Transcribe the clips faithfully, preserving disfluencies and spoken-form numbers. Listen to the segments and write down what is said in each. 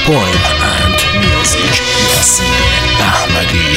Poem and Music یاسین احمدی.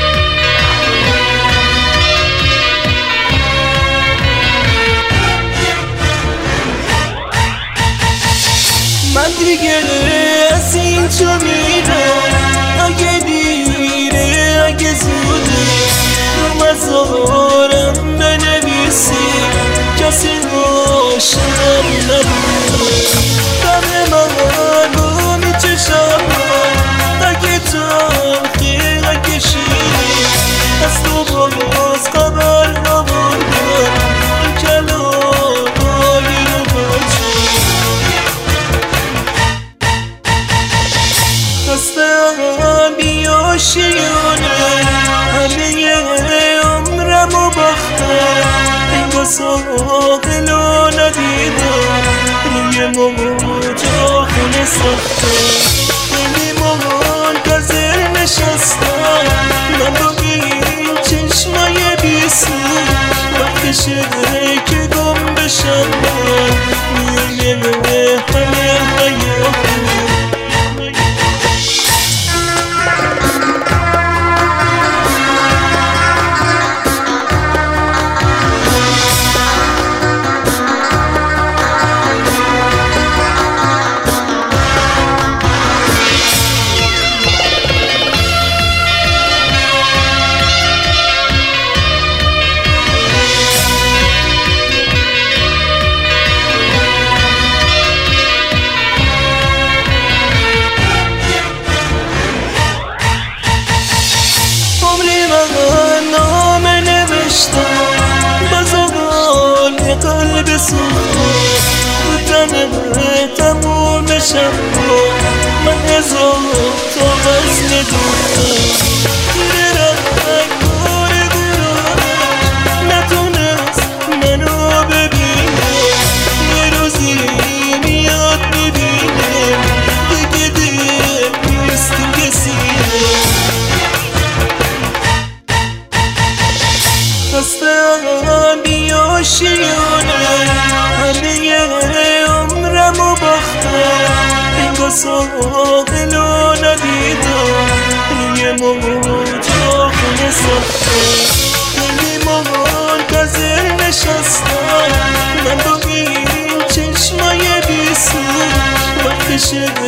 من دیگه از اینجا میرم، اگه دیره اگه زوده رو مزارم بنویسی کسی روشنم نبوده. غم من رو میچشم اگه تلخی اگه شیری از تو باز خبر نبودم این کلامایی رو بچه دستم بیاشیانه همه عمرم و باختم انگاه ساقل و ندیدم روی موجا خونه ساختم خیلی منتظر نشستم من با این چشمای بیسود وقتشه که گم بشم من میونه همه حیاتم. قلب سوخته بودن تموم شب من هزار تا وزن دوختم زیر رنگار گرانه نتونست منو ببینه یه روزی میاد میبینه دیگه دل نیست کسی خستم بیاشیانه همه عمرم و باختم انگاه ساقل و ندیدم روی موجا خونه ساختم خیلی منتظر نشستم من با این چشمای بیسود وقتشه